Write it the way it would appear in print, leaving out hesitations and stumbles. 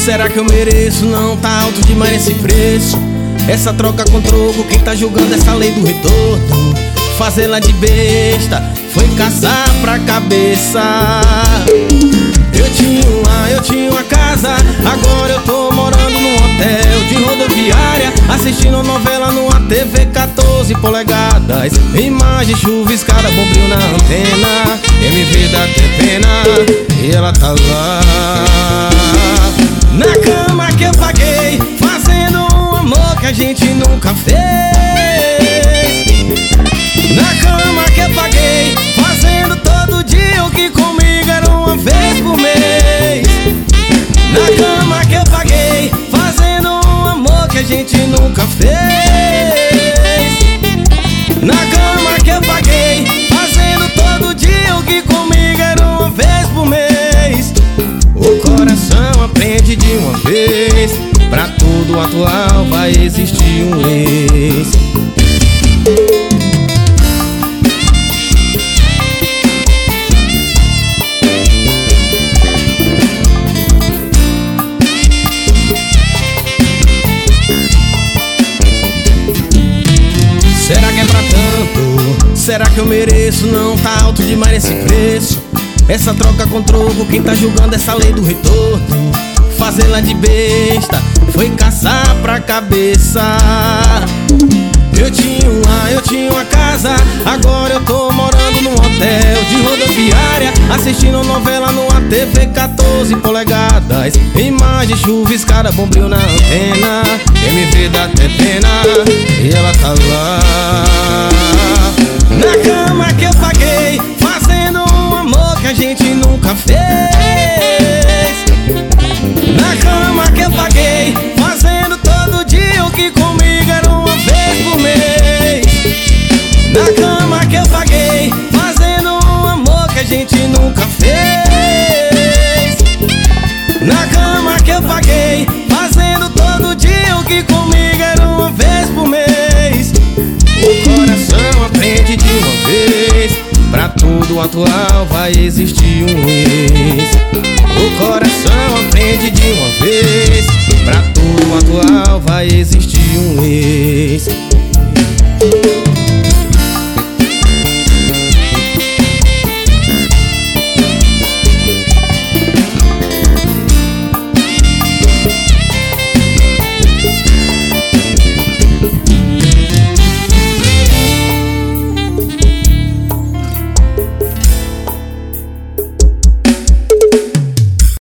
Será que eu mereço? Não tá alto demais esse preço. Essa troca com troco, quem tá julgando essa lei do retorno? Fazê-la de besta foi caçar pra cabeça. Eu tinha uma casa, agora eu tô morando num hotel de rodoviária, assistindo novela numa TV 14 polegadas. Imagem chuviscada, bombril na antena, MV dá até pena, e ela tá lá na cama que eu paguei, fazendo um amor que a gente nunca fez. Na cama que eu paguei, fazendo todo dia o que comigo era uma vez por mês. Na cama que eu paguei, fazendo um amor que a gente nunca fez. Na cama que eu paguei, fazendo todo dia o que comigo era uma vez por mês. O coração aprende de uma vez, pra tudo atual vai existir um ex. Será que é pra tanto? Será que eu mereço? Não tá alto demais esse preço. Essa troca com troco, quem tá julgando essa lei do retorno? Fazê-la de besta foi caçar pra cabeça. Eu tinha uma casa, agora eu tô morando num hotel de rodoviária, assistindo novela numa TV 14 polegadas. Imagem chuviscada, bombril na antena, MV dá até pena, e ela tá lá na cama que eu paguei, fazendo um amor que a gente nunca fez. Na cama que eu paguei, fazendo todo dia o que comigo era uma vez por mês. Na cama que eu paguei, fazendo um amor que a gente nunca fez. Na cama que eu paguei, fazendo todo dia o que comigo era uma vez por mês. O coração aprende de uma vez, pra tudo atual vai existir